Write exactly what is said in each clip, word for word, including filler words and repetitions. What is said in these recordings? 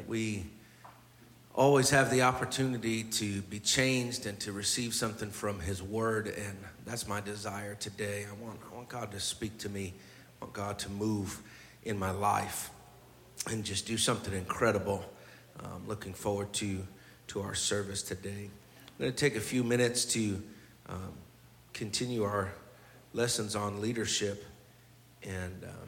that we always have the opportunity to be changed and to receive something from his word. And that's my desire today. I want, I want God to speak to me. I want God to move in my life and just do something incredible. I'm looking forward to, to our service today. I'm going to take a few minutes to um, continue our lessons on leadership. And um,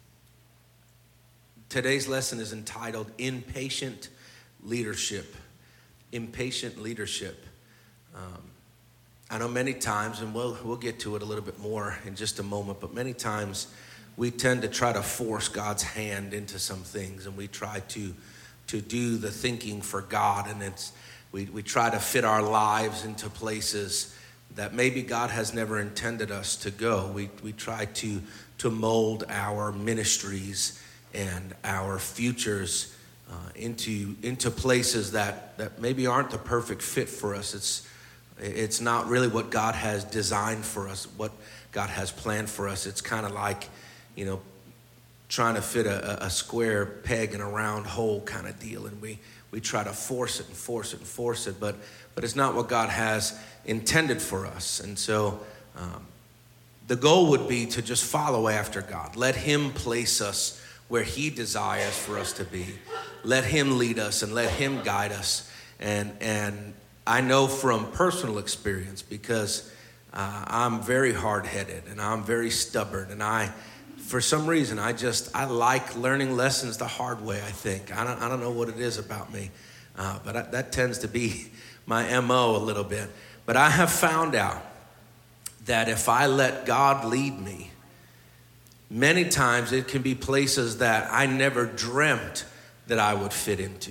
today's lesson is entitled Impatient Leadership. Impatient leadership. Um, I know many times, and we'll we'll get to it a little bit more in just a moment, but many times we tend to try to force God's hand into some things, and we try to to do the thinking for God, and it's we we try to fit our lives into places that maybe God has never intended us to go. We we try to to mold our ministries and our futures uh, into into places that that maybe aren't the perfect fit for us. It's it's not really what God has designed for us, what God has planned for us. It's kind of like, you know, trying to fit a, a square peg in a round hole kind of deal, and we we try to force it and force it and force it, but but it's not what God has intended for us. And so um, the goal would be to just follow after God. Let him place us where he desires for us to be. Let him lead us and let him guide us. And and I know from personal experience, because uh, I'm very hard-headed and I'm very stubborn, and I, for some reason, I just, I like learning lessons the hard way, I think. I don't I don't know what it is about me, uh, but I, that tends to be my M O a little bit. But I have found out that if I let God lead me, many times it can be places that I never dreamt that I would fit into.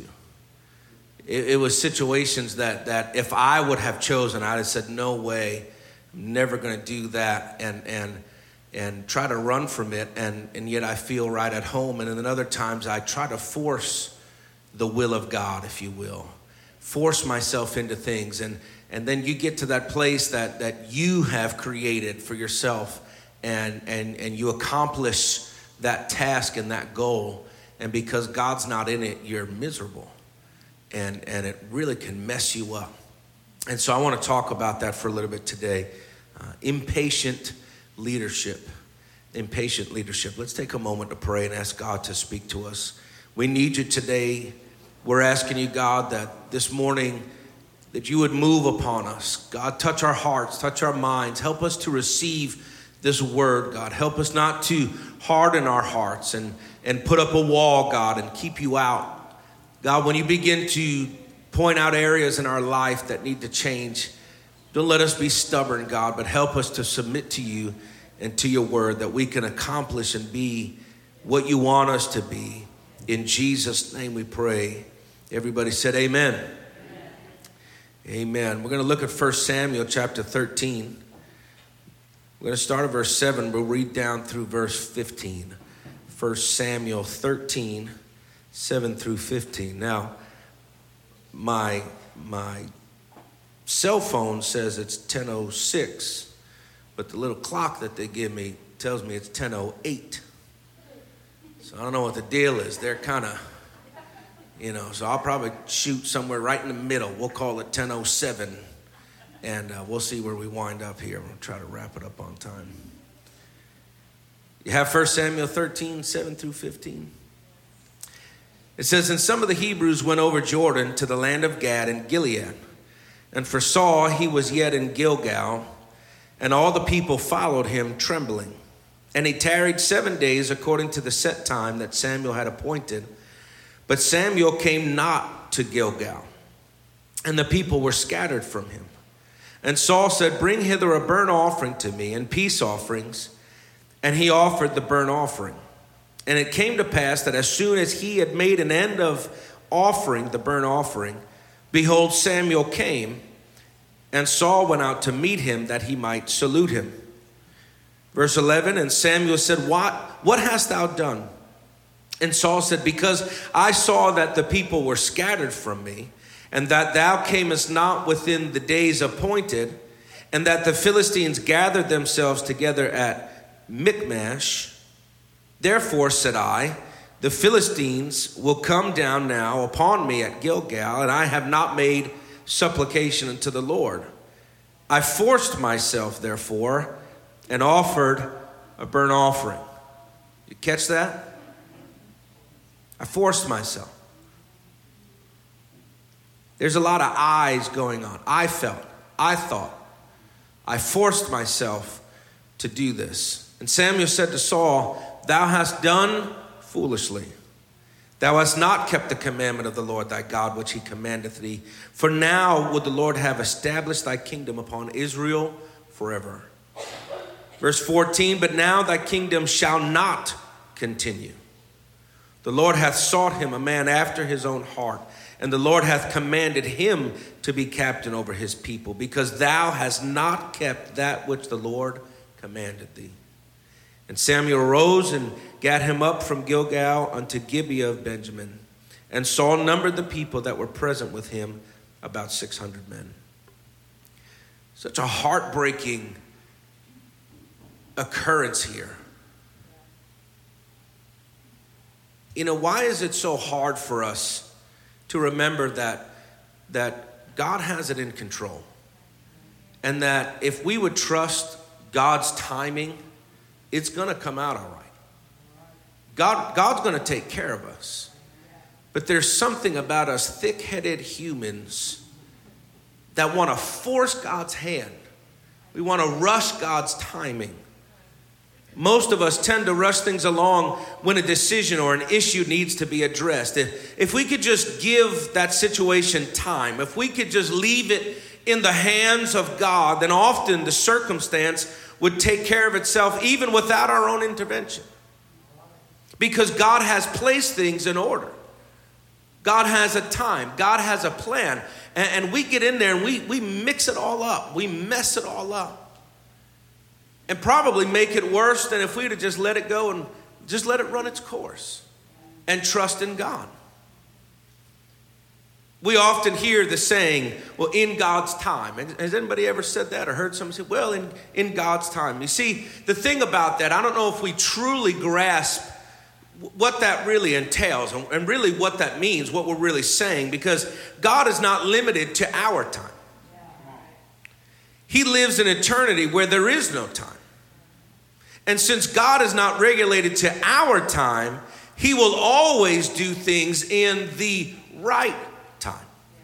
It, it was situations that that if I would have chosen, I'd have said, no way, I'm never going to do that, and and and try to run from it, and, and yet I feel right at home. And then other times I try to force the will of God, if you will, force myself into things, and and then you get to that place that that you have created for yourself, and and and you accomplish that task and that goal, and because God's not in it, you're miserable, and and it really can mess you up. And so I want to talk about that for a little bit today. Uh, impatient leadership. Impatient leadership. Let's take a moment to pray and ask God to speak to us. We need you today. We're asking you, God, that this morning that you would move upon us. God, touch our hearts, touch our minds. Help us to receive this word, God. Help us not to harden our hearts and, and put up a wall, God, and keep you out. God, when you begin to point out areas in our life that need to change, don't let us be stubborn, God, but help us to submit to you and to your word, that we can accomplish and be what you want us to be. In Jesus' name we pray. Everybody said amen. Amen. Amen. We're going to look at First Samuel chapter thirteen. We're going to start at verse seven. We'll read down through verse fifteen. First Samuel thirteen, seven through fifteen. Now, my my cell phone says it's ten oh six, but the little clock that they give me tells me it's ten oh eight. So I don't know what the deal is. They're kind of, you know, so I'll probably shoot somewhere right in the middle. We'll call it ten oh seven, and uh, we'll see where we wind up here. We'll try to wrap it up on time. You have First Samuel thirteen, seven through fifteen. It says, and some of the Hebrews went over Jordan to the land of Gad and Gilead. And for Saul, he was yet in Gilgal, and all the people followed him trembling. And he tarried seven days according to the set time that Samuel had appointed. But Samuel came not to Gilgal, and the people were scattered from him. And Saul said, bring hither a burnt offering to me and peace offerings. And he offered the burnt offering. And it came to pass that as soon as he had made an end of offering the burnt offering, behold, Samuel came, and Saul went out to meet him that he might salute him. Verse eleven, and Samuel said, What, what hast thou done? And Saul said, because I saw that the people were scattered from me, and that thou camest not within the days appointed, and that the Philistines gathered themselves together at Michmash. Therefore, said I, the Philistines will come down now upon me at Gilgal, and I have not made supplication unto the Lord. I forced myself, therefore, and offered a burnt offering. You catch that? I forced myself. There's a lot of I's going on. I felt, I thought, I forced myself to do this. And Samuel said to Saul, thou hast done foolishly. Thou hast not kept the commandment of the Lord thy God, which he commandeth thee. For now would the Lord have established thy kingdom upon Israel forever. Verse fourteen, but now thy kingdom shall not continue. The Lord hath sought him a man after his own heart, and the Lord hath commanded him to be captain over his people, because thou hast not kept that which the Lord commanded thee. And Samuel arose and gat him up from Gilgal unto Gibeah of Benjamin. And Saul numbered the people that were present with him, about six hundred men. Such a heartbreaking occurrence here. You know, why is it so hard for us to remember that, that God has it in control? And that if we would trust God's timing, it's going to come out all right. God, God's going to take care of us. But there's something about us thick-headed humans that want to force God's hand. We want to rush God's timing. Most of us tend to rush things along when a decision or an issue needs to be addressed. If, if we could just give that situation time, if we could just leave it in the hands of God, then often the circumstance would take care of itself even without our own intervention. Because God has placed things in order. God has a time. God has a plan. And, and we get in there and we, we mix it all up. We mess it all up. And probably make it worse than if we'd have just let it go and just let it run its course and trust in God. We often hear the saying, well, in God's time. Has anybody ever said that or heard someone say, well, in, in God's time? You see, the thing about that, I don't know if we truly grasp what that really entails and really what that means, what we're really saying, because God is not limited to our time. He lives in eternity where there is no time. And since God is not regulated to our time, he will always do things in the right time.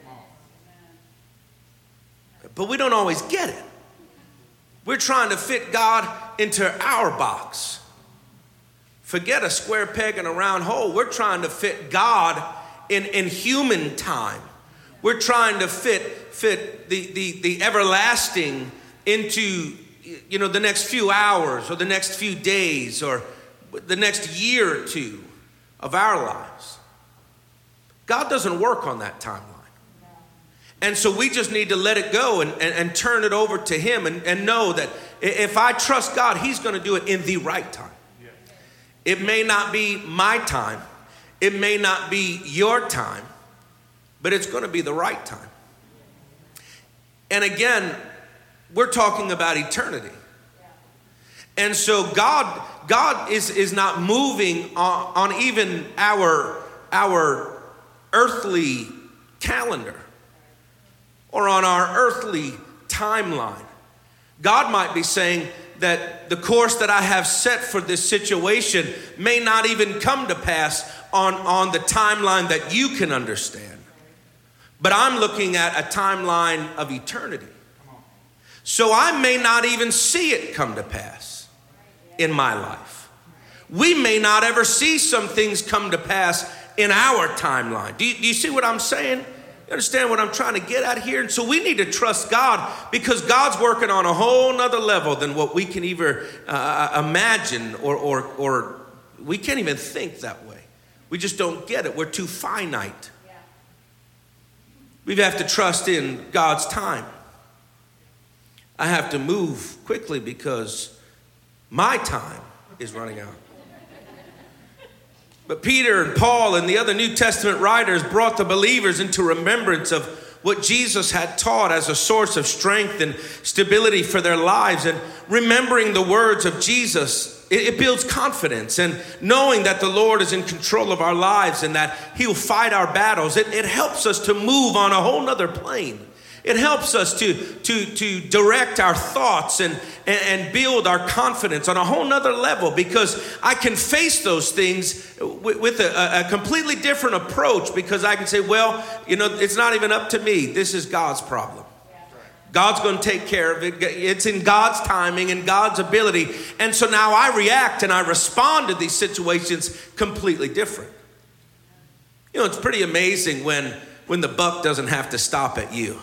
But we don't always get it. We're trying to fit God into our box. Forget a square peg in a round hole. We're trying to fit God in, in human time. We're trying to fit, fit the, the, the everlasting into, you know, the next few hours or the next few days or the next year or two of our lives. God doesn't work on that timeline. And so we just need to let it go and, and, and turn it over to him and, and know that if I trust God, he's going to do it in the right time. It may not be my time. It may not be your time, but it's going to be the right time. And again, we're talking about eternity. And so God, God is, is not moving on, on even our, our earthly calendar or on our earthly timeline. God might be saying that the course that I have set for this situation may not even come to pass on, on the timeline that you can understand. But I'm looking at a timeline of eternity. So I may not even see it come to pass in my life. We may not ever see some things come to pass in our timeline. Do you, do you see what I'm saying? You understand what I'm trying to get at here? And so we need to trust God because God's working on a whole nother level than what we can either uh, imagine or, or, or we can't even think that way. We just don't get it. We're too finite. Yeah. We have to trust in God's time. I have to move quickly because my time is running out. But Peter and Paul and the other New Testament writers brought the believers into remembrance of what Jesus had taught as a source of strength and stability for their lives. And remembering the words of Jesus, it, it builds confidence. And knowing that the Lord is in control of our lives and that he will fight our battles, it, it helps us to move on a whole nother plane. It helps us to, to, to direct our thoughts and, and, and build our confidence on a whole nother level, because I can face those things with, with a, a completely different approach, because I can say, well, you know, it's not even up to me. This is God's problem. God's going to take care of it. It's in God's timing and God's ability. And so now I react and I respond to these situations completely different. You know, it's pretty amazing when, when the buck doesn't have to stop at you.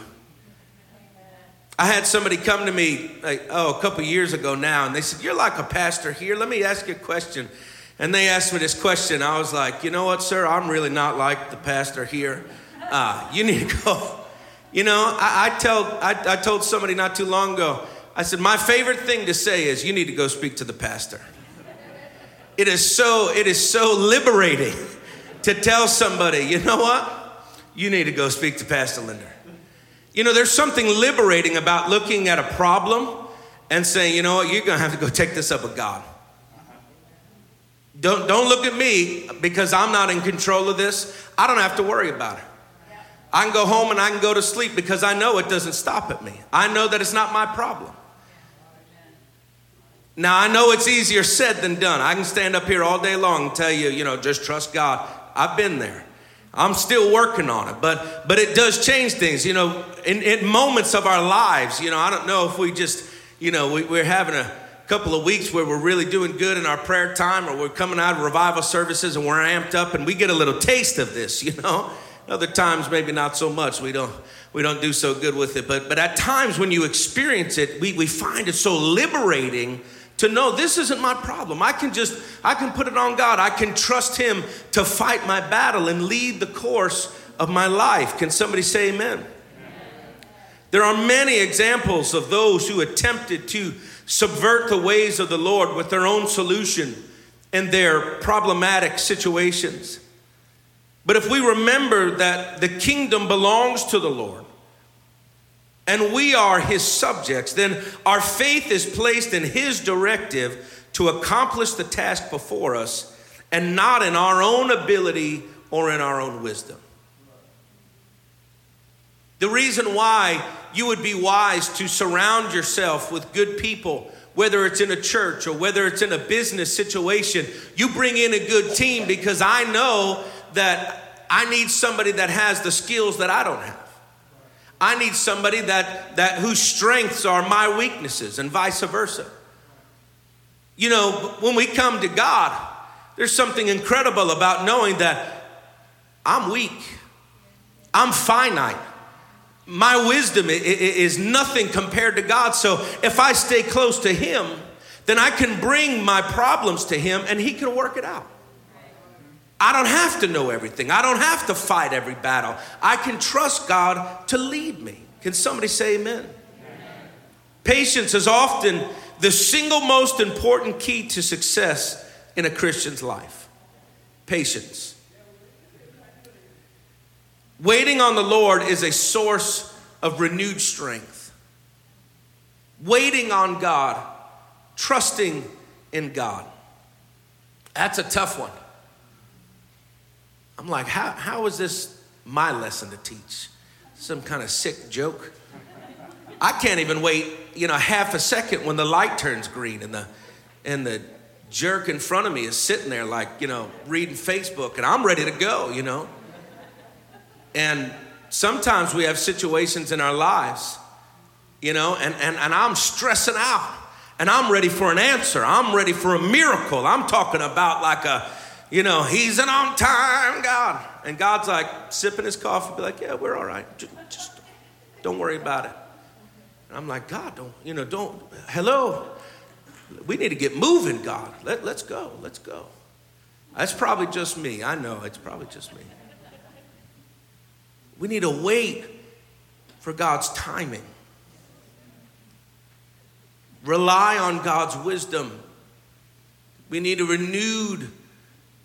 I had somebody come to me, like, oh, a couple years ago now, and they said, you're like a pastor here. Let me ask you a question. And they asked me this question. I was like, you know what, sir? I'm really not like the pastor here. Uh, you need to go. You know, I, I, tell, I, I told somebody not too long ago, I said, my favorite thing to say is, you need to go speak to the pastor. It is so, it is so liberating to tell somebody, you know what? You need to go speak to Pastor Linder. You know, there's something liberating about looking at a problem and saying, you know what, you're going to have to go take this up with God. Don't, don't look at me, because I'm not in control of this. I don't have to worry about it. I can go home and I can go to sleep, because I know it doesn't stop at me. I know that it's not my problem. Now, I know it's easier said than done. I can stand up here all day long and tell you, you know, just trust God. I've been there. I'm still working on it, but but it does change things. You know, in, in moments of our lives, you know, I don't know if we just, you know, we, we're having a couple of weeks where we're really doing good in our prayer time, or we're coming out of revival services and we're amped up and we get a little taste of this, you know. Other times, maybe not so much. We don't we don't do so good with it. But but at times when you experience it, we, we find it so liberating to know this isn't my problem. I can just, I can put it on God. I can trust him to fight my battle and lead the course of my life. Can somebody say amen? Amen. There are many examples of those who attempted to subvert the ways of the Lord with their own solution in their problematic situations. But if we remember that the kingdom belongs to the Lord, and we are his subjects, then our faith is placed in his directive to accomplish the task before us, and not in our own ability or in our own wisdom. The reason why you would be wise to surround yourself with good people, whether it's in a church or whether it's in a business situation, you bring in a good team, because I know that I need somebody that has the skills that I don't have. I need somebody that, that whose strengths are my weaknesses, and vice versa. You know, when we come to God, there's something incredible about knowing that I'm weak. I'm finite. My wisdom is nothing compared to God. So if I stay close to him, then I can bring my problems to him and he can work it out. I don't have to know everything. I don't have to fight every battle. I can trust God to lead me. Can somebody say amen? Amen. Patience is often the single most important key to success in a Christian's life. Patience. Waiting on the Lord is a source of renewed strength. Waiting on God, trusting in God. That's a tough one. I'm like, how, how is this my lesson to teach? Some kind of sick joke? I can't even wait, you know, half a second when the light turns green and the and the jerk in front of me is sitting there like, you know, reading Facebook, and I'm ready to go, you know. And sometimes we have situations in our lives, you know, and, and, and I'm stressing out and I'm ready for an answer. I'm ready for a miracle. I'm talking about like a, you know, he's an on-time God. And God's like sipping his coffee, be like, yeah, we're all right. Just, just don't worry about it. And I'm like, God, don't, you know, don't, hello. We need to get moving, God. Let, let's go, let's go. That's probably just me. I know it's probably just me. We need to wait for God's timing. Rely on God's wisdom. We need a renewed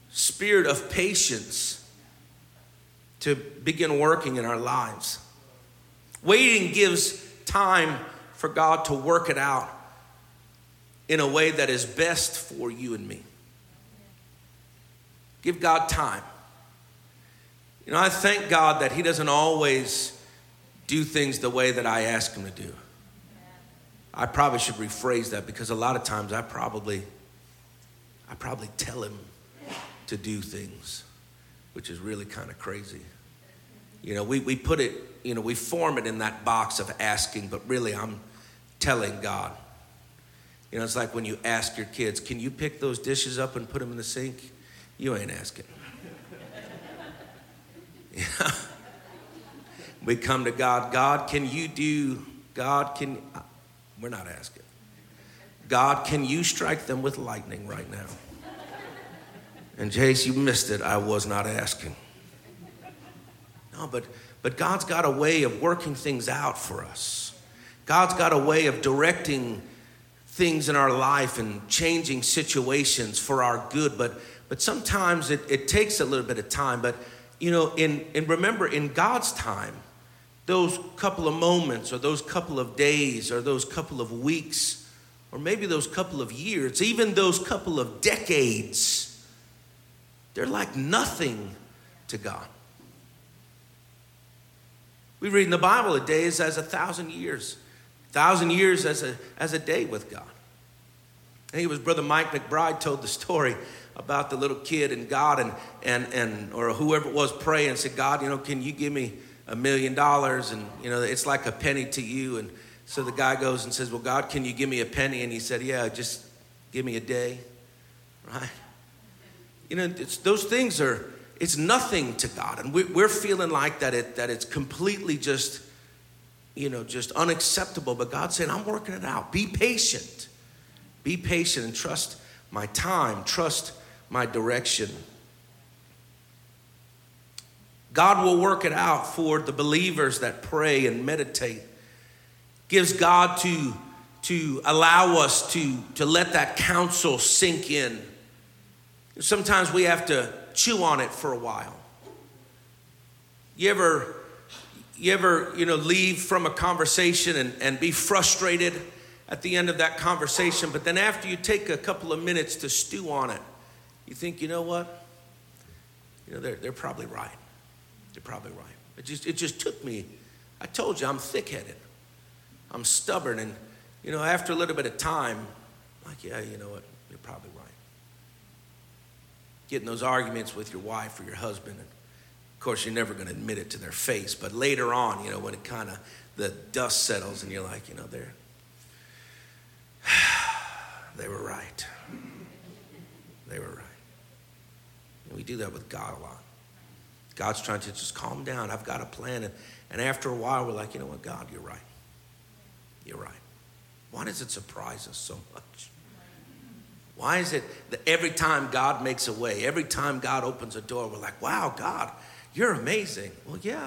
spirit of patience to begin working in our lives. Waiting gives time for God to work it out in a way that is best for you and me. Give God time. You know, I thank God that he doesn't always do things the way that I ask him to do. I probably should rephrase that, because a lot of times I probably, I probably tell him to do things, which is really kind of crazy. You know, we, we put it, you know, we form it in that box of asking, but really I'm telling God. You know, it's like when you ask your kids, can you pick those dishes up and put them in the sink? You ain't asking. Yeah. We come to God, God, can you do, God, can, we're not asking. God, can you strike them with lightning right now? And Jace, you missed it. I was not asking. No, but, but God's got a way of working things out for us. God's got a way of directing things in our life and changing situations for our good. But, but sometimes it, it takes a little bit of time. But, you know, in, and remember, in God's time, those couple of moments or those couple of days or those couple of weeks or maybe those couple of years, even those couple of decades, they're like nothing to God. We read in the Bible, a day is as a thousand years. A thousand years as a, as a day with God. I think it was Brother Mike McBride told the story about the little kid and God and, and, and or whoever it was praying and said, God, you know, can you give me a million dollars? And, you know, it's like a penny to you. And so the guy goes and says, well, God, can you give me a penny? And he said, yeah, just give me a day, right? You know, it's, those things are, it's nothing to God. And we're, we're feeling like that it that it's completely just, you know, just unacceptable. But God's saying, I'm working it out. Be patient. Be patient and trust my time. Trust my direction. God will work it out for the believers that pray and meditate. Gives God to, to allow us to, to let that counsel sink in. Sometimes we have to chew on it for a while. You ever, you ever, you know, leave from a conversation and, and be frustrated at the end of that conversation, but then after you take a couple of minutes to stew on it, you think, you know what? You know, they're, they're probably right. They're probably right. It just, it just took me, I told you, I'm thick-headed. I'm stubborn, and, you know, after a little bit of time, I'm like, yeah, you know what? You're probably right. Getting those arguments with your wife or your husband, and of course, you're never going to admit it to their face, but later on, you know, when it kind of, the dust settles, and you're like, you know, they're, they were right. They were right. And we do that with God a lot. God's trying to just calm down. I've got a plan. And, and after a while, we're like, you know what, God, you're right. You're right. Why does it surprise us so much? Why is it that every time God makes a way, every time God opens a door, we're like, wow, God, you're amazing. Well, yeah.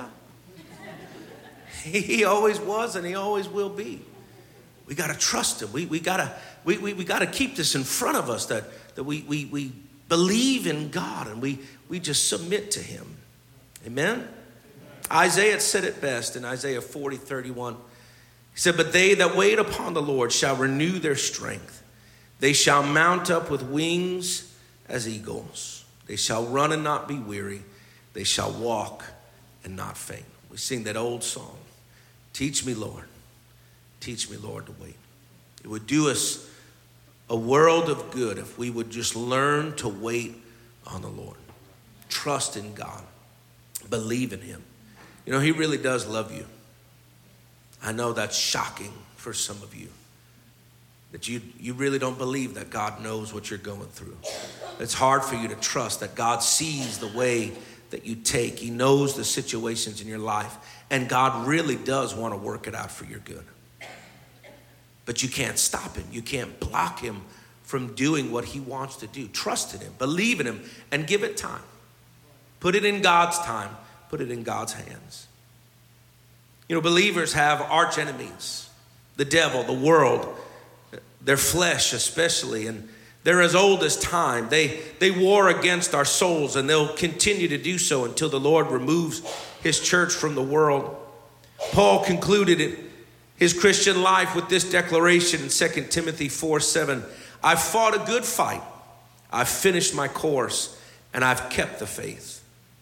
He always was and he always will be. We got to trust him. We, we got to we, we, we got to keep this in front of us that, that we, we, we believe in God and we, we just submit to him. Amen? Isaiah said it best in Isaiah forty, thirty-one. He said, but they that wait upon the Lord shall renew their strength. They shall mount up with wings as eagles. They shall run and not be weary. They shall walk and not faint. We sing that old song. Teach me, Lord. Teach me, Lord, to wait. It would do us a world of good if we would just learn to wait on the Lord. Trust in God. Believe in him. You know, he really does love you. I know that's shocking for some of you. That you, you really don't believe that God knows what you're going through. It's hard for you to trust that God sees the way that you take. He knows the situations in your life. And God really does want to work it out for your good. But you can't stop him. You can't block him from doing what he wants to do. Trust in him. Believe in him. And give it time. Put it in God's time. Put it in God's hands. You know, believers have arch enemies. The devil, the world, their flesh especially, and they're as old as time. They, they war against our souls, and they'll continue to do so until the Lord removes his church from the world. Paul concluded it, his Christian life with this declaration in Second Timothy four seven. I've fought a good fight. I've finished my course, and I've kept the faith.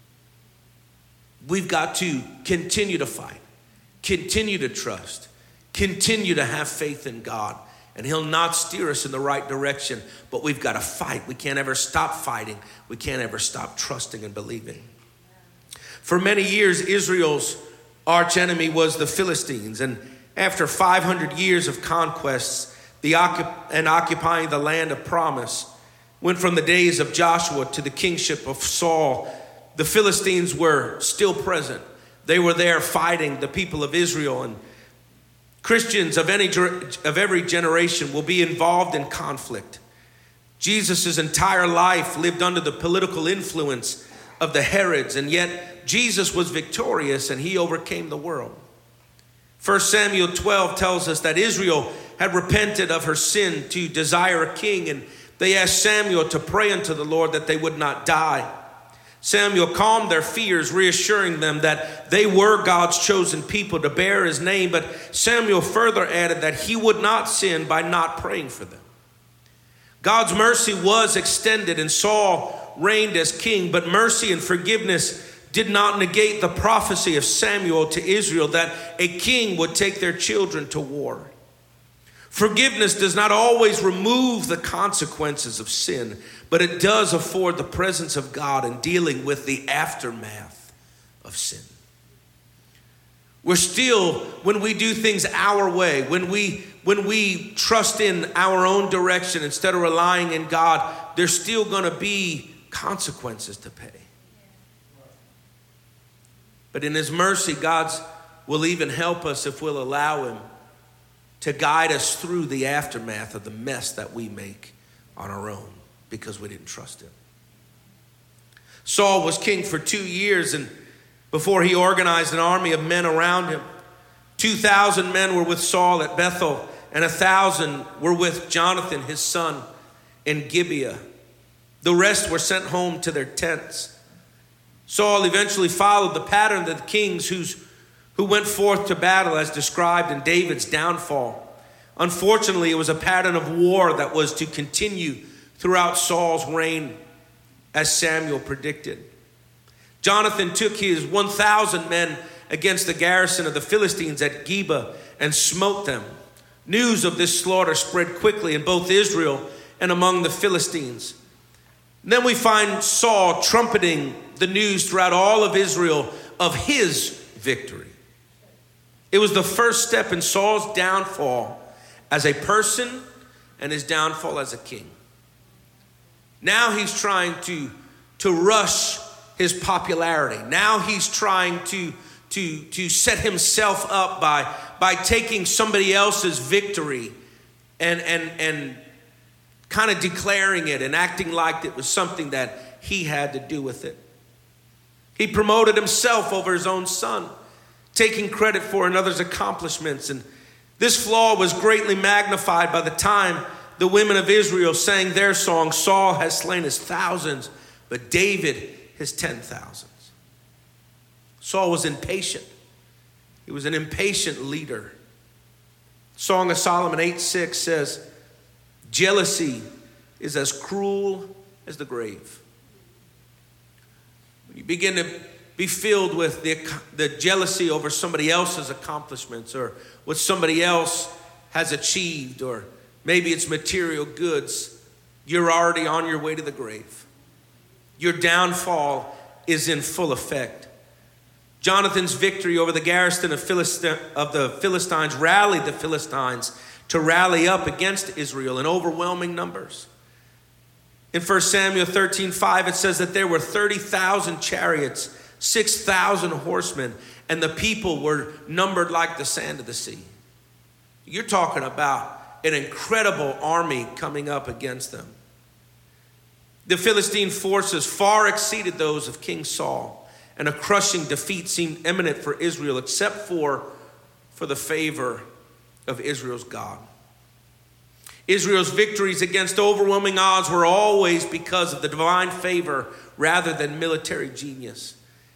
We've got to continue to fight, continue to trust, continue to have faith in God, and he'll not steer us in the right direction, but we've got to fight. We can't ever stop fighting. We can't ever stop trusting and believing. For many years, Israel's arch enemy was the Philistines, and after five hundred years of conquests the occup- and occupying the land of promise, went from the days of Joshua to the kingship of Saul. The Philistines were still present. They were there fighting the people of Israel, and Christians of any of every generation will be involved in conflict. Jesus' entire life lived under the political influence of the Herods, and yet Jesus was victorious and he overcame the world. First Samuel twelve tells us that Israel had repented of her sin to desire a king, and they asked Samuel to pray unto the Lord that they would not die. Samuel calmed their fears, reassuring them that they were God's chosen people to bear his name, but Samuel further added that he would not sin by not praying for them. God's mercy was extended and Saul reigned as king, but mercy and forgiveness did not negate the prophecy of Samuel to Israel that a king would take their children to war. Forgiveness does not always remove the consequences of sin, but it does afford the presence of God in dealing with the aftermath of sin. We're still, when we do things our way, when we when we trust in our own direction instead of relying in God, there's still going to be consequences to pay. But in his mercy, God will even help us if we'll allow him to guide us through the aftermath of the mess that we make on our own because we didn't trust him. Saul was king for two years, and before he organized an army of men around him, two thousand men were with Saul at Bethel, and a thousand were with Jonathan, his son, in Gibeah. The rest were sent home to their tents. Saul eventually followed the pattern of the kings whose who went forth to battle as described in David's downfall. Unfortunately, it was a pattern of war that was to continue throughout Saul's reign, as Samuel predicted. Jonathan took his one thousand men against the garrison of the Philistines at Geba and smote them. News of this slaughter spread quickly in both Israel and among the Philistines. And then we find Saul trumpeting the news throughout all of Israel of his victory. It was the first step in Saul's downfall as a person and his downfall as a king. Now he's trying to, to rush his popularity. Now he's trying to, to, to set himself up by, by taking somebody else's victory and, and, and kind of declaring it and acting like it was something that he had to do with it. He promoted himself over his own son, taking credit for another's accomplishments. And this flaw was greatly magnified by the time the women of Israel sang their song, Saul has slain his thousands, but David his ten thousands. Saul was impatient. He was an impatient leader. Song of Solomon eight six says, jealousy is as cruel as the grave. When you begin to be filled with the, the jealousy over somebody else's accomplishments or what somebody else has achieved, or maybe it's material goods, you're already on your way to the grave. Your downfall is in full effect. Jonathan's victory over the garrison of, Philist- of the Philistines rallied the Philistines to rally up against Israel in overwhelming numbers. In First Samuel thirteen five, it says that there were thirty thousand chariots, six thousand horsemen, and the people were numbered like the sand of the sea. You're talking about an incredible army coming up against them. The Philistine forces far exceeded those of King Saul, and a crushing defeat seemed imminent for Israel, except for, for the favor of Israel's God. Israel's victories against overwhelming odds were always because of the divine favor rather than military genius.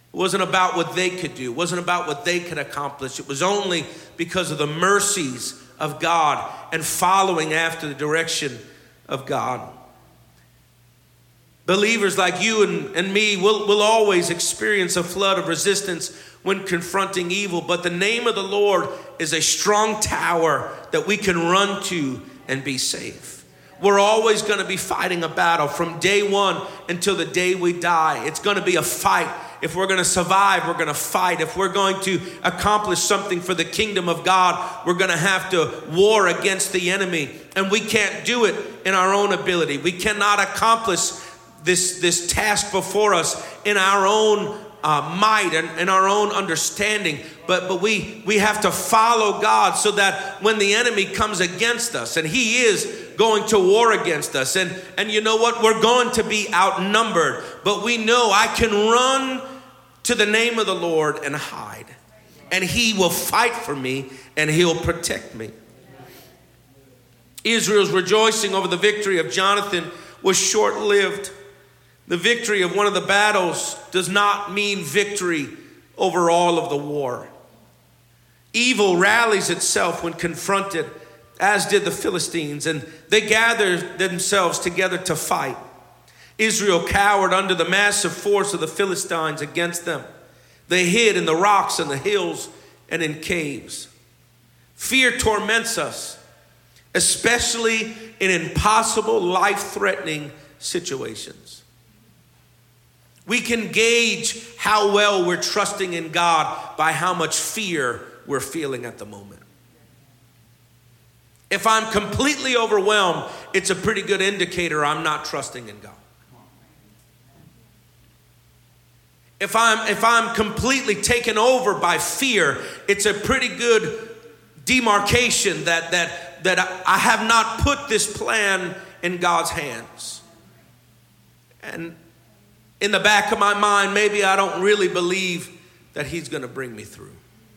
It wasn't about what they could do. It wasn't about what they could accomplish. It was only because of the mercies of God and following after the direction of God. Believers like you and, and me will, will always experience a flood of resistance when confronting evil, but the name of the Lord is a strong tower that we can run to and be safe. We're always going to be fighting a battle from day one until the day we die. It's going to be a fight. If we're going to survive, we're going to fight. If we're going to accomplish something for the kingdom of God, we're going to have to war against the enemy. And we can't do it in our own ability. We cannot accomplish this, this task before us in our own uh, might and in our own understanding. But, but we, we have to follow God so that when the enemy comes against us, and he is going to war against us, and, and you know what? We're going to be outnumbered. But we know I can run to the name of the Lord and hide. And he will fight for me and he'll protect me. Israel's rejoicing over the victory of Jonathan was short-lived. The victory of one of the battles does not mean victory over all of the war. Evil rallies itself when confronted, as did the Philistines, and they gathered themselves together to fight. Israel cowered under the massive force of the Philistines against them. They hid in the rocks and the hills and in caves. Fear torments us, especially in impossible, life-threatening situations. We can gauge how well we're trusting in God by how much fear we're feeling at the moment. If I'm completely overwhelmed, it's a pretty good indicator I'm not trusting in God. If I'm, if I'm completely taken over by fear, it's a pretty good demarcation that, that, that I have not put this plan in God's hands. And in the back of my mind, maybe I don't really believe that he's going to bring me through.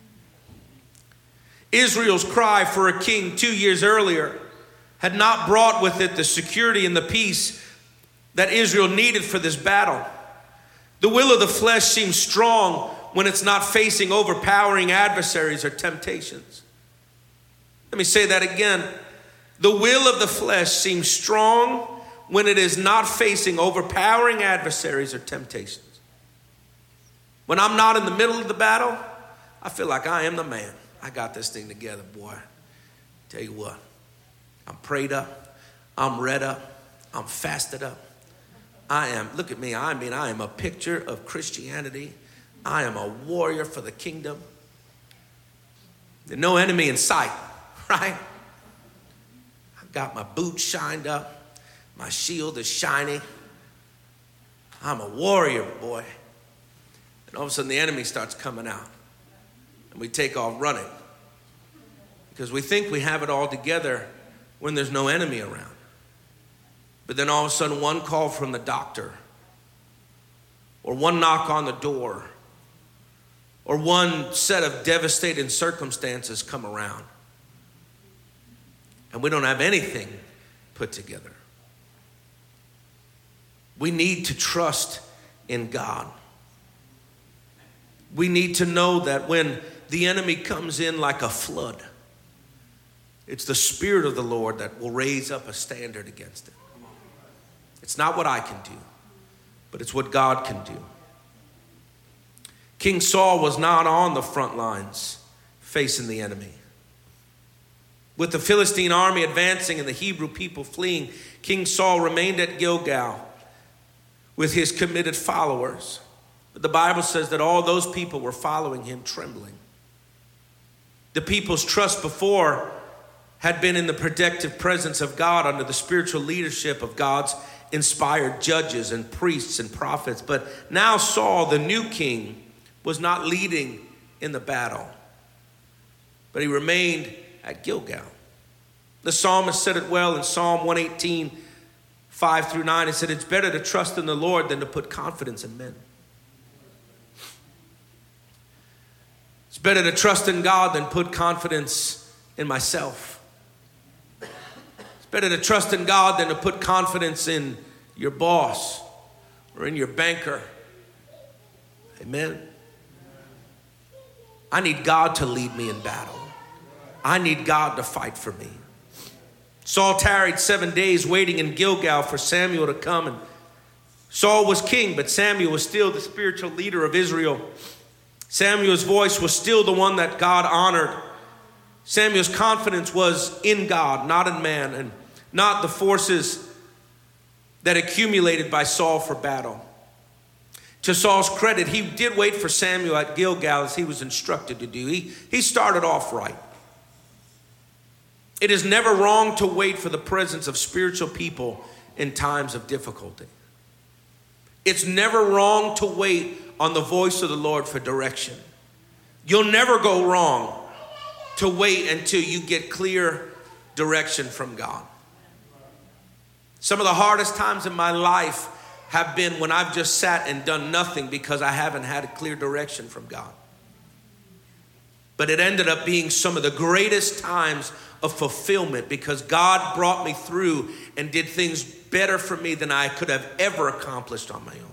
Israel's cry for a king two years earlier had not brought with it the security and the peace that Israel needed for this battle. The will of the flesh seems strong when it's not facing overpowering adversaries or temptations. Let me say that again. The will of the flesh seems strong when it is not facing overpowering adversaries or temptations. When I'm not in the middle of the battle, I feel like I am the man. I got this thing together, boy. Tell you what, I'm prayed up, I'm read up, I'm fasted up. I am, look at me, I mean, I am a picture of Christianity. I am a warrior for the kingdom. There's no enemy in sight, right? I've got my boots shined up. My shield is shiny. I'm a warrior, boy. And all of a sudden the enemy starts coming out. And we take off running. Because we think we have it all together when there's no enemy around. But then all of a sudden one call from the doctor, or one knock on the door, or one set of devastating circumstances come around. And we don't have anything put together. We need to trust in God. We need to know that when the enemy comes in like a flood, it's the Spirit of the Lord that will raise up a standard against it. It's not what I can do, but it's what God can do. King Saul was not on the front lines facing the enemy. With the Philistine army advancing and the Hebrew people fleeing, King Saul remained at Gilgal with his committed followers. But the Bible says that all those people were following him trembling. The people's trust before had been in the protective presence of God under the spiritual leadership of God's inspired judges and priests and prophets. But now Saul, the new king, was not leading in the battle, but he remained at Gilgal. The psalmist said it well in Psalm one eighteen, five through nine. He said, it's better to trust in the Lord than to put confidence in men. It's better to trust in God than put confidence in myself. It's better to trust in God than to put confidence in your boss or in your banker Amen. I need God to lead me in battle. I need God to fight for me. Saul tarried seven days waiting in Gilgal for Samuel to come. And Saul was king, but Samuel was still the spiritual leader of Israel. Samuel's voice was still the one that God honored. Samuel's confidence was in God, not in man, and not the forces that accumulated by Saul for battle. To Saul's credit, he did wait for Samuel at Gilgal as he was instructed to do. He, he started off right. It is never wrong to wait for the presence of spiritual people in times of difficulty. It's never wrong to wait on the voice of the Lord for direction. You'll never go wrong to wait until you get clear direction from God. Some of the hardest times in my life have been when I've just sat and done nothing because I haven't had a clear direction from God. But it ended up being some of the greatest times of fulfillment because God brought me through and did things better for me than I could have ever accomplished on my own.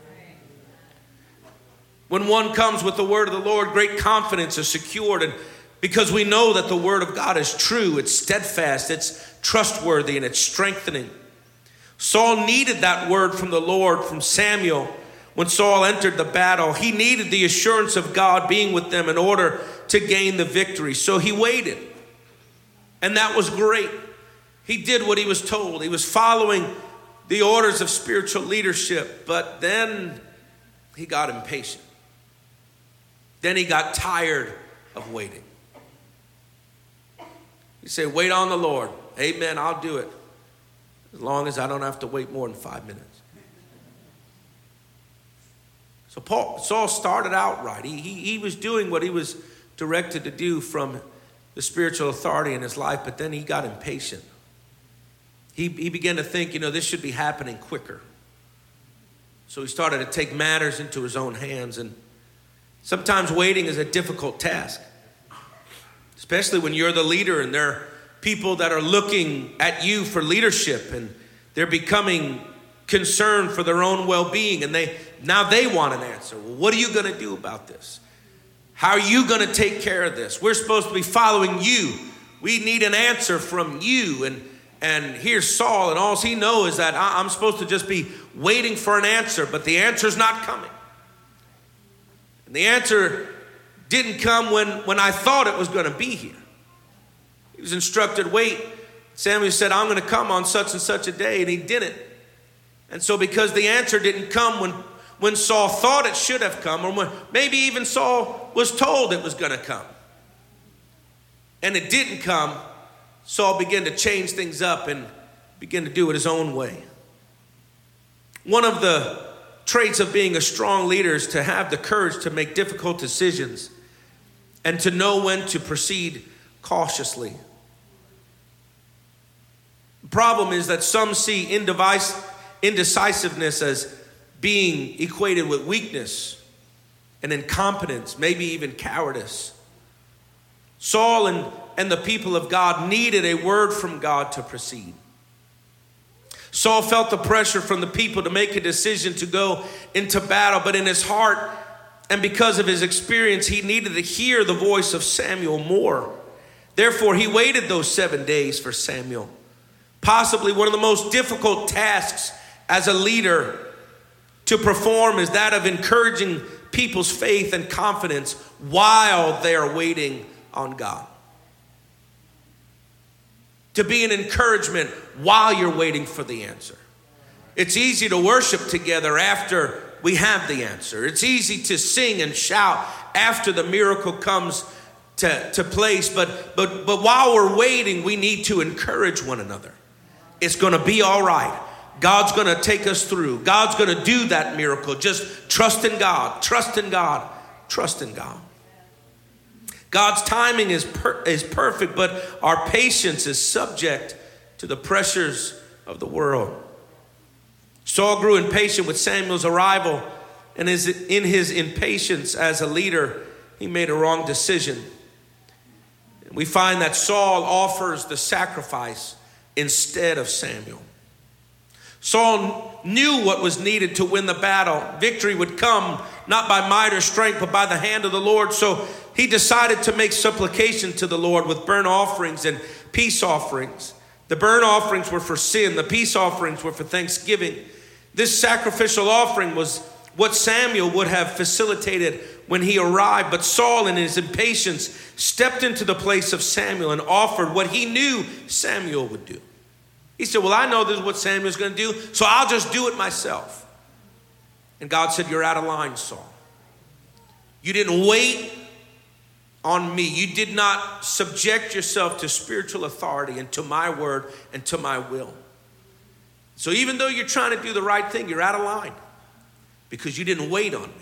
When one comes with the word of the Lord, great confidence is secured, and because we know that the word of God is true, it's steadfast, it's trustworthy, and it's strengthening. Saul needed that word from the Lord, from Samuel. When Saul entered the battle, he needed the assurance of God being with them in order to gain the victory. So he waited. And that was great. He did what he was told. He was following the orders of spiritual leadership. But then he got impatient. Then he got tired of waiting. You say, wait on the Lord. Amen, I'll do it. As long as I don't have to wait more than five minutes. So Paul, Saul started out right. He, he, he was doing what he was directed to do from the spiritual authority in his life, but then he got impatient. He, he began to think, you know, this should be happening quicker. So he started to take matters into his own hands. And sometimes waiting is a difficult task, especially when you're the leader and there are people that are looking at you for leadership and they're becoming concerned for their own well-being, and they now they want an answer. Well, what are you going to do about this? How are you going to take care of this? We're supposed to be following you. We need an answer from you. And and here's Saul, and all he knows is that I'm supposed to just be waiting for an answer, but the answer's not coming. And the answer didn't come when, when I thought it was going to be here. He was instructed, wait. Samuel said, I'm going to come on such and such a day, and he didn't. And so because the answer didn't come when, when Saul thought it should have come, or when maybe even Saul was told it was going to come, and it didn't come, Saul began to change things up and begin to do it his own way. One of the traits of being a strong leader is to have the courage to make difficult decisions and to know when to proceed cautiously. The problem is that some see indivis- indecisiveness as being equated with weakness and incompetence, maybe even cowardice. Saul and, and the people of God needed a word from God to proceed. Saul felt the pressure from the people to make a decision to go into battle, but in his heart and because of his experience, he needed to hear the voice of Samuel more. Therefore, he waited those seven days for Samuel. Possibly one of the most difficult tasks as a leader to perform is that of encouraging people's faith and confidence while they are waiting on God. To be an encouragement while you're waiting for the answer. It's easy to worship together after we have the answer. It's easy to sing and shout after the miracle comes to, to place. But, but, but while we're waiting, we need to encourage one another. It's going to be all right. God's going to take us through. God's going to do that miracle. Just trust in God. Trust in God. Trust in God. God's timing is per- is perfect, but our patience is subject to the pressures of the world. Saul grew impatient with Samuel's arrival, and is in his impatience as a leader, he made a wrong decision. We find that Saul offers the sacrifice instead of Samuel. Saul knew what was needed to win the battle. Victory would come not by might or strength, but by the hand of the Lord. So he decided to make supplication to the Lord with burnt offerings and peace offerings. The burnt offerings were for sin. The peace offerings were for thanksgiving. This sacrificial offering was what Samuel would have facilitated when he arrived. But Saul, in his impatience, stepped into the place of Samuel and offered what he knew Samuel would do. He said, well, I know this is what Samuel's going to do, so I'll just do it myself. And God said, you're out of line, Saul. You didn't wait on me. You did not subject yourself to spiritual authority and to my word and to my will. So even though you're trying to do the right thing, you're out of line because you didn't wait on me.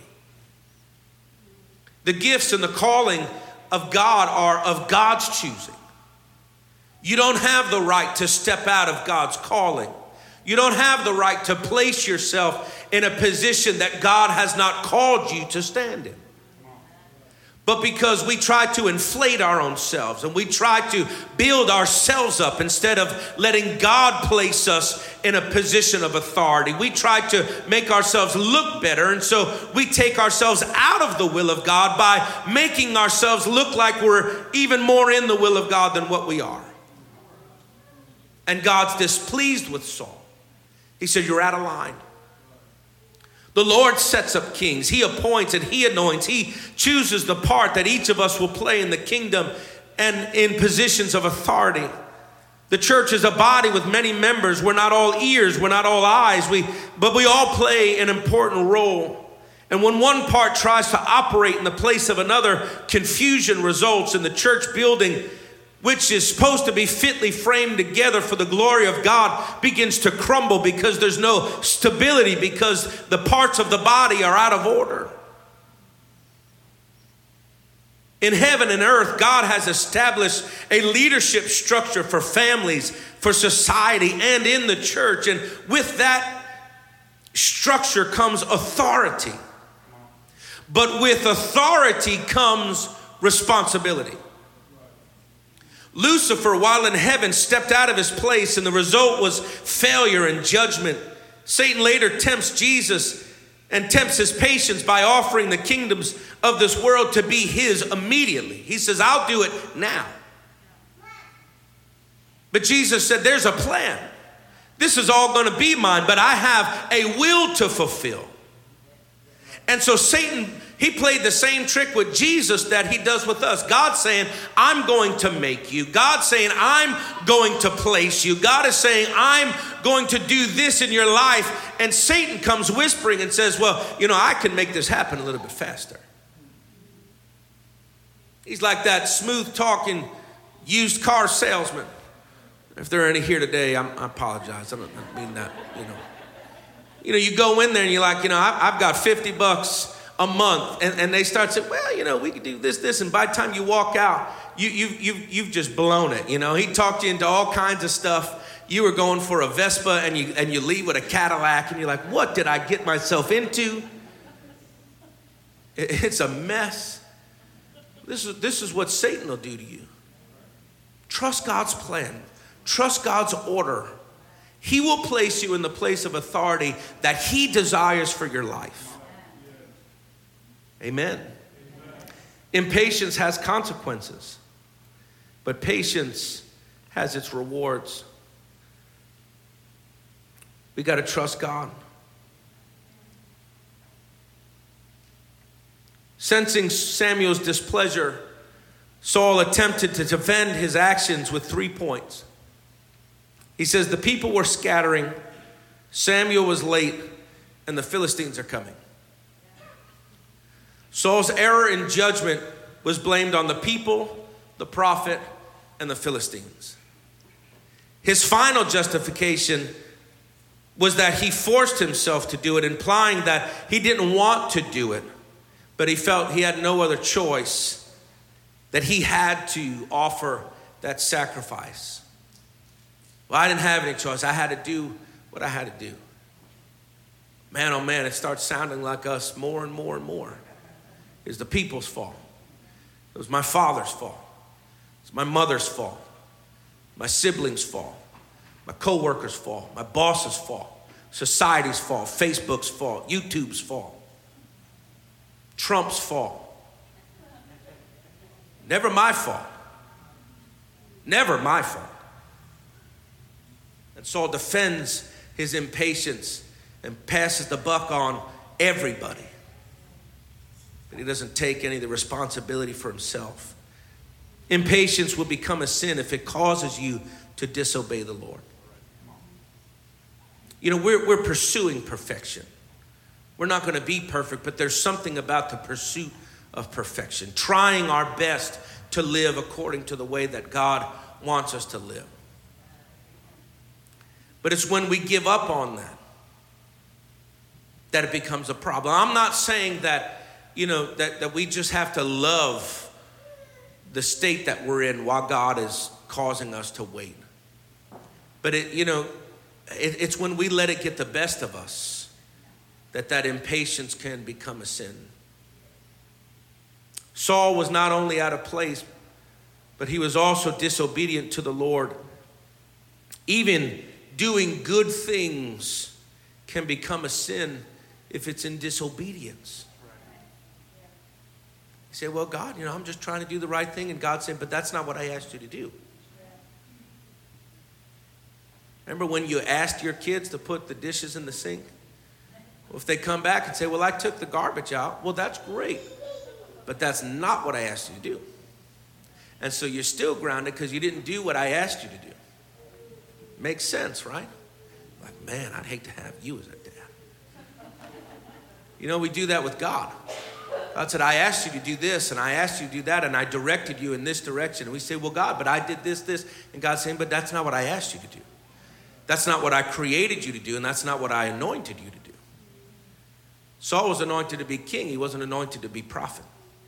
The gifts and the calling of God are of God's choosing. You don't have the right to step out of God's calling. You don't have the right to place yourself in a position that God has not called you to stand in. But because we try to inflate our own selves and we try to build ourselves up instead of letting God place us in a position of authority, we try to make ourselves look better. And so we take ourselves out of the will of God by making ourselves look like we're even more in the will of God than what we are. And God's displeased with Saul. He said, you're out of line. The Lord sets up kings. He appoints and he anoints. He chooses the part that each of us will play in the kingdom and in positions of authority. The church is a body with many members. We're not all ears. We're not all eyes. We, but we all play an important role. And when one part tries to operate in the place of another, confusion results in the church building, which is supposed to be fitly framed together for the glory of God, begins to crumble because there's no stability, because the parts of the body are out of order. In heaven and earth, God has established a leadership structure for families, for society, and in the church. And with that structure comes authority. But with authority comes responsibility. Lucifer, while in heaven, stepped out of his place, and the result was failure and judgment. Satan later tempts Jesus and tempts his patience by offering the kingdoms of this world to be his immediately. He says, I'll do it now. But Jesus said, there's a plan. This is all going to be mine, but I have a will to fulfill. And so Satan, he played the same trick with Jesus that he does with us. God's saying, I'm going to make you. God's saying, I'm going to place you. God is saying, I'm going to do this in your life. And Satan comes whispering and says, well, you know, I can make this happen a little bit faster. He's like that smooth talking used car salesman. If there are any here today, I'm, I apologize. I don't mean that, you know. You know, you go in there and you're like, you know, I've, I've got fifty bucks a month. And, and they start saying, well, you know, we can do this, this. And by the time you walk out, you, you, you've, you've just blown it. You know, he talked you into all kinds of stuff. You were going for a Vespa and you, and you leave with a Cadillac. And you're like, what did I get myself into? It, it's a mess. This is, this is what Satan will do to you. Trust God's plan. Trust God's order. He will place you in the place of authority that he desires for your life. Amen. Amen. Impatience has consequences, but patience has its rewards. We got to trust God. Sensing Samuel's displeasure, Saul attempted to defend his actions with three points. He says, the people were scattering, Samuel was late, and the Philistines are coming. Saul's error in judgment was blamed on the people, the prophet, and the Philistines. His final justification was that he forced himself to do it, implying that he didn't want to do it, but he felt he had no other choice, that he had to offer that sacrifice. Well, I didn't have any choice. I had to do what I had to do. Man, oh man, it starts sounding like us more and more and more. It's the people's fault. It was my father's fault. It's my mother's fault. My siblings' fault. My co-worker's fault. My boss's fault. Society's fault, Facebook's fault, YouTube's fault, Trump's fault. Never my fault. Never my fault. And Saul defends his impatience and passes the buck on everybody. But he doesn't take any of the responsibility for himself. Impatience will become a sin if it causes you to disobey the Lord. You know, we're, we're pursuing perfection. We're not going to be perfect, but there's something about the pursuit of perfection, trying our best to live according to the way that God wants us to live. But it's when we give up on that that it becomes a problem. I'm not saying that, you know, that, that we just have to love the state that we're in while God is causing us to wait. But it, you know, it, it's when we let it get the best of us that that impatience can become a sin. Saul was not only out of place, but he was also disobedient to the Lord. Even doing good things can become a sin if it's in disobedience. You say, well, God, you know, I'm just trying to do the right thing. And God said, but that's not what I asked you to do. Remember when you asked your kids to put the dishes in the sink? Well, if they come back and say, well, I took the garbage out. Well, that's great. But that's not what I asked you to do. And so you're still grounded because you didn't do what I asked you to do. Makes sense, right? Like, man, I'd hate to have you as a dad. You know, we do that with God. God said, I asked you to do this, and I asked you to do that, and I directed you in this direction. And we say, well, God, but I did this, this. And God's saying, but that's not what I asked you to do. That's not what I created you to do, and that's not what I anointed you to do. Saul was anointed to be king. He wasn't anointed to be prophet.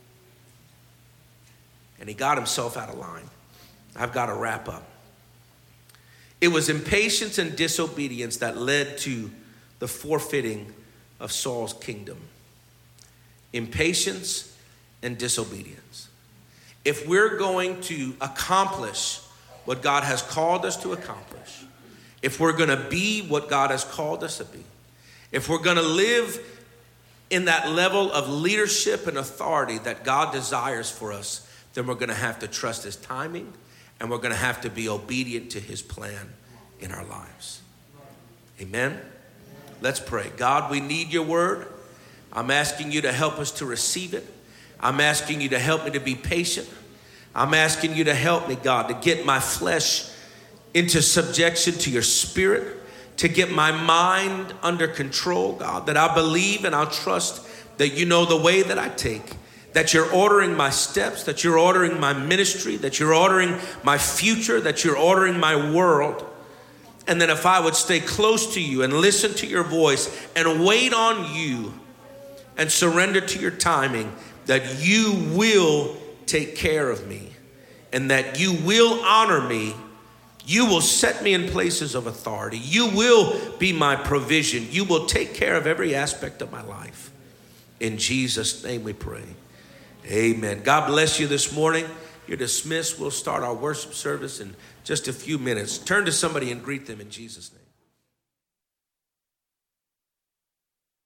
And he got himself out of line. I've got to wrap up. It was impatience and disobedience that led to the forfeiting of Saul's kingdom. Impatience and disobedience. If we're going to accomplish what God has called us to accomplish, if we're going to be what God has called us to be, if we're going to live in that level of leadership and authority that God desires for us, then we're going to have to trust his timing, and we're going to have to be obedient to his plan in our lives. Amen? Let's pray. God, we need your word. I'm asking you to help us to receive it. I'm asking you to help me to be patient. I'm asking you to help me, God, to get my flesh into subjection to your spirit, to get my mind under control, God, that I believe and I'll trust that you know the way that I take, that you're ordering my steps, that you're ordering my ministry, that you're ordering my future, that you're ordering my world. And then if I would stay close to you and listen to your voice and wait on you and surrender to your timing, that you will take care of me and that you will honor me. You will set me in places of authority. You will be my provision. You will take care of every aspect of my life. In Jesus' name we pray. Amen. God bless you this morning. You're dismissed. We'll start our worship service in just a few minutes. Turn to somebody and greet them in Jesus' name.